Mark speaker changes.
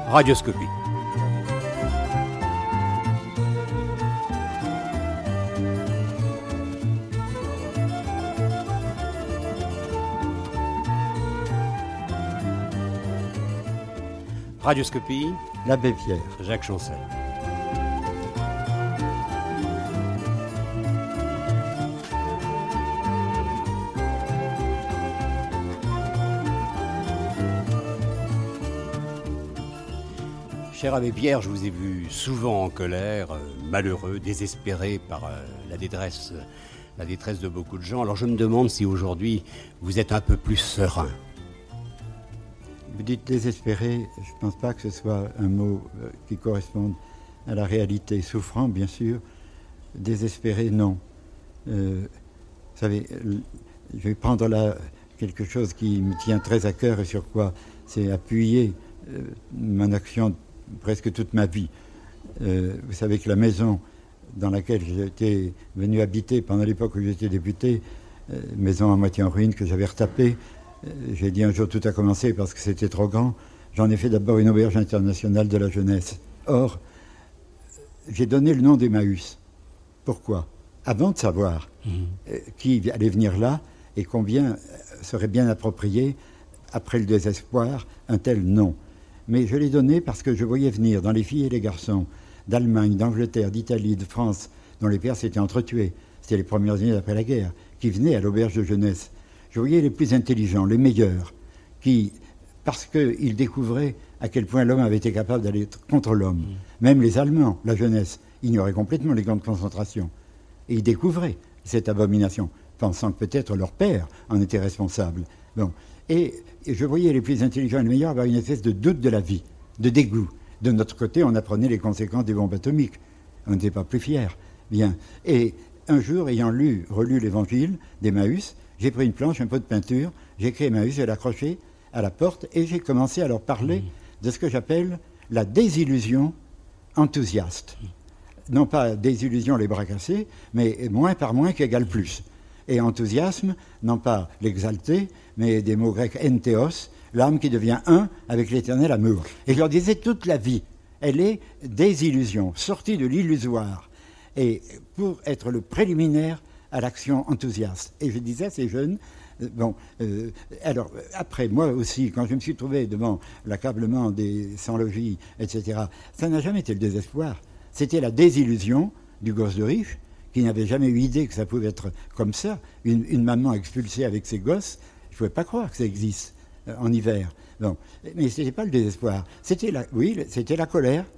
Speaker 1: Radioscopie. Radioscopie.
Speaker 2: L'Abbé Pierre.
Speaker 1: Jacques Chancel. Cher Abbé Pierre, je vous ai vu souvent en colère, malheureux, désespéré par la détresse de beaucoup de gens. Alors je me demande si aujourd'hui vous êtes un peu plus serein.
Speaker 2: Vous dites désespéré, je ne pense pas que ce soit un mot qui corresponde à la réalité. Souffrant, bien sûr. Désespéré, non. Vous savez, je vais prendre là quelque chose qui me tient très à cœur et sur quoi c'est appuyé mon action presque toute ma vie. Vous savez que la maison dans laquelle j'étais venu habiter pendant l'époque où j'étais député, maison à moitié en ruine que j'avais retapée, j'ai dit un jour tout a commencé parce que c'était trop grand. J'en ai fait d'abord une auberge internationale de la jeunesse. Or, j'ai donné le nom d'Emmaüs. Pourquoi ? Avant de savoir qui allait venir là et combien serait bien approprié, après le désespoir, un tel nom. Mais je l'ai donné parce que je voyais venir dans les filles et les garçons d'Allemagne, d'Angleterre, d'Italie, de France, dont les pères s'étaient entretués. C'était les premières années après la guerre, qui venaient à l'auberge de jeunesse. Je voyais les plus intelligents, les meilleurs, qui, parce qu'ils découvraient à quel point l'homme avait été capable d'aller contre l'homme. Même les Allemands, la jeunesse, ignoraient complètement les camps de concentration. Et ils découvraient cette abomination, pensant que peut-être leur père en était responsable. Bon. Et je voyais les plus intelligents et les meilleurs avoir une espèce de doute de la vie, de dégoût. De notre côté, on apprenait les conséquences des bombes atomiques. On n'était pas plus fiers. Bien. Et un jour, ayant relu l'évangile d'Emmaüs, j'ai pris une planche, un pot de peinture, j'ai écrit Emmaüs, j'ai l'accroché à la porte et j'ai commencé à leur parler de ce que j'appelle la désillusion enthousiaste. Non pas désillusion les bras cassés, mais moins par moins qu'égale plus. Et enthousiasme, non pas l'exalté, mais des mots grecs entheos, l'âme qui devient un avec l'éternel amour. Et je leur disais, toute la vie, elle est désillusion, sortie de l'illusoire, et pour être le préliminaire à l'action enthousiaste. Et je disais à ces jeunes, alors après, moi aussi, quand je me suis trouvé devant l'accablement des sans-logis, etc., ça n'a jamais été le désespoir, c'était la désillusion du gosse de riche, qui n'avait jamais eu idée que ça pouvait être comme ça, une maman expulsée avec ses gosses. Je ne pouvais pas croire que ça existe en hiver. Bon. Mais ce n'était pas le désespoir. C'était la colère